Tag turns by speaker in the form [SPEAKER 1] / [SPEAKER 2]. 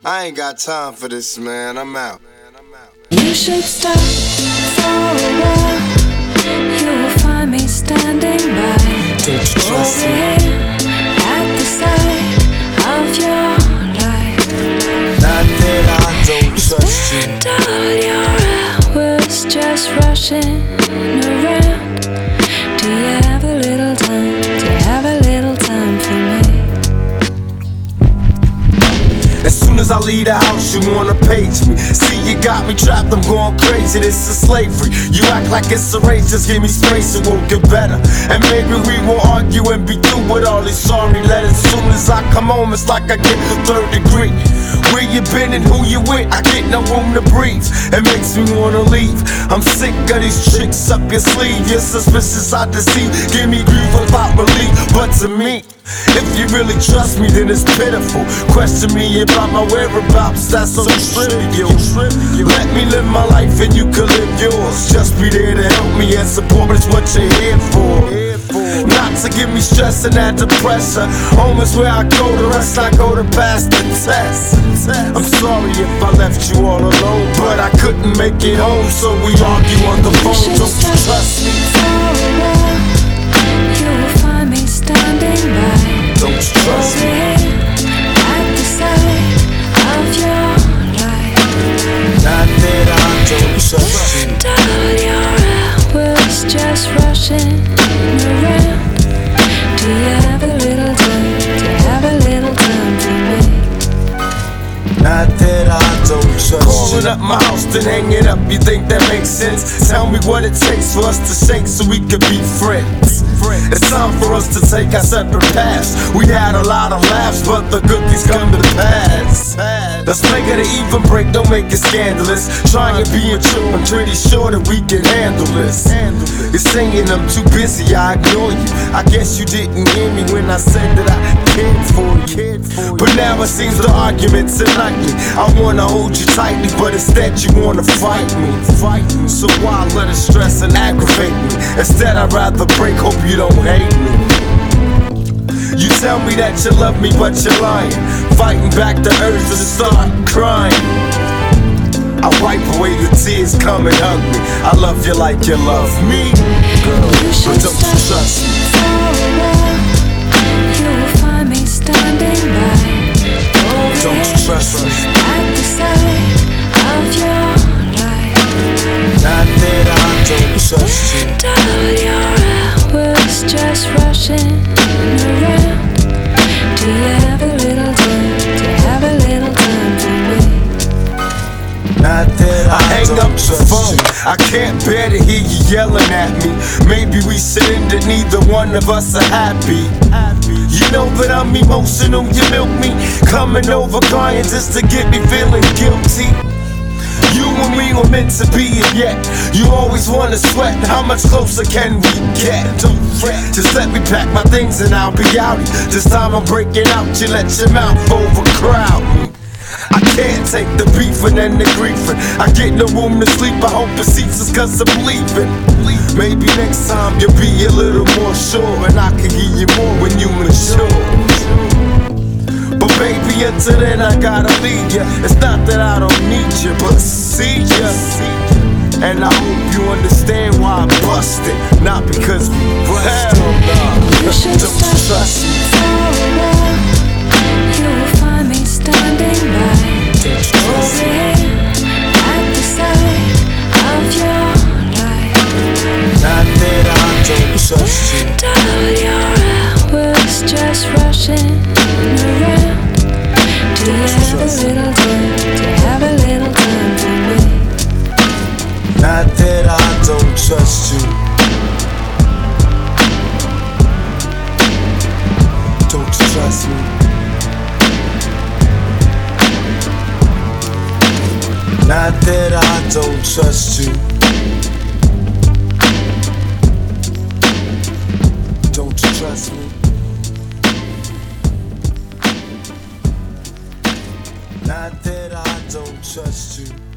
[SPEAKER 1] I ain't got time for this, man. I'm out.
[SPEAKER 2] You should stop for a while. You will find me standing by.
[SPEAKER 1] Don't you trust me?
[SPEAKER 2] Over here at the side of your life.
[SPEAKER 1] Not that I don't trust you.
[SPEAKER 2] And all your hours just rushing around. Do you have a little time? Do you have a little time for me?
[SPEAKER 1] As soon as I leave the house, you wanna page me. See, you got me trapped, I'm going crazy. This is slavery. You act like it's a race, just give me space, it won't get better. And maybe we will argue and be through with all these sorry letters. Soon as I come home, it's like I get the third degree. Where you been and who you with, I get no room to breathe. It makes me wanna leave. I'm sick of these tricks up your sleeve. You're suspicious, I deceive. Give me grief without relief. But to me, if you really trust me, then it's pitiful. Question me about my whereabouts, that's so trivial. Let me live my life and you can live yours. Just be there to help me and support me, that's what you're here for. Not to give me stress and add to pressure. Home is where I go, the rest I go to pass the test. I'm sorry if I left you all alone, but I couldn't make it home, so we argue on the phone. Don't you trust me?
[SPEAKER 2] You will find me standing by.
[SPEAKER 1] Don't you trust me?
[SPEAKER 2] At the side of your life.
[SPEAKER 1] Not that I don't trust you.
[SPEAKER 2] And all your hours just rushing around. Do you have a little time? Do you have a little time for me?
[SPEAKER 1] Not that I don't trust you. Calling up my house, then hang it up. You think that makes sense? Tell me what it takes for us to shake so we could be friends. It's time for us to take our separate paths. We had a lot of laughs, but the good things come to the past. Let's make it an even break, don't make it scandalous. Trying to be true, I'm pretty sure that we can handle this. You're saying I'm too busy, I ignore you. I guess you didn't hear me when I said that I cared for you. But now it seems the argument's unlikely. I wanna hold you tightly, but instead you wanna fight me. So why let it stress and aggravate me? Instead I'd rather break, hope you don't hate me. You tell me that you love me, but you're lying. Fighting back the urge to start crying. I wipe away the tears, come and hug me. I love you like you love me, girl, but don't you trust me?
[SPEAKER 2] You will find me standing by.
[SPEAKER 1] Don't you trust me?
[SPEAKER 2] At the side of your life.
[SPEAKER 1] Not that I don't trust you.
[SPEAKER 2] And all your hours just rushing around. Do you have a little time? Do you have a little time for me?
[SPEAKER 1] Not that I hang up the phone. I can't bear to hear you yelling at me. Maybe we should end it, neither one of us are happy. You know that I'm emotional, you milk me. Coming over crying just to get me feeling guilty. You and me were meant to be, and yet you always wanna sweat. How much closer can we get? Don't fret, just let me pack my things and I'll be out. This time I'm breaking out, you let your mouth overcrowd me. I can't take the beefing and the griefing. I get no room to sleep, I hope it ceases cause I'm leaving. Maybe next time you'll be a little more sure, and I can give you more when you mature. But baby, until then I gotta leave ya. It's not that I don't need you, but see ya. And I hope you understand why I busted. Not because we busted. Don't trust me.
[SPEAKER 2] You will find me standing by. Over here at the side of your life.
[SPEAKER 1] Not that I don't trust you.
[SPEAKER 2] And all your hours just rushing around. Do you have a little time? Do you have a little time for me?
[SPEAKER 1] Not that I don't trust you. Don't you trust me? Not that I don't trust you. Don't you trust me? Not that I don't trust you.